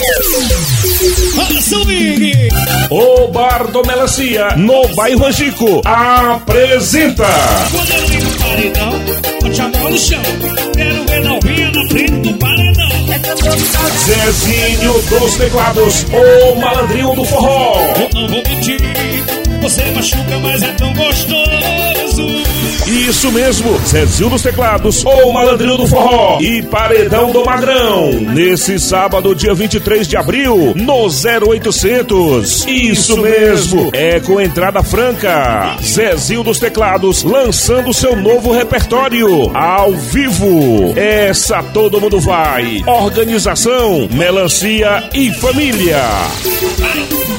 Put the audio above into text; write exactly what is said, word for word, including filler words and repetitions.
O Bar do Melancia, no bairro Angico, apresenta. Quando eu ligo o paredão, vou te amar no chão. Quero ver novinha na frente do paredão. Zezinho dos teclados, o malandrinho do forró. Eu não vou mentir, você machuca, mas é tão gostoso. Isso mesmo, Zezinho dos teclados, o malandrinho do forró e Paredão do Magrão. Nesse sábado, dia vinte e três de abril, no zero oitocentos. Isso mesmo, é com entrada franca. Zezinho dos teclados lançando seu novo repertório ao vivo. Essa todo mundo vai. Organização Melancia e Família. Ai,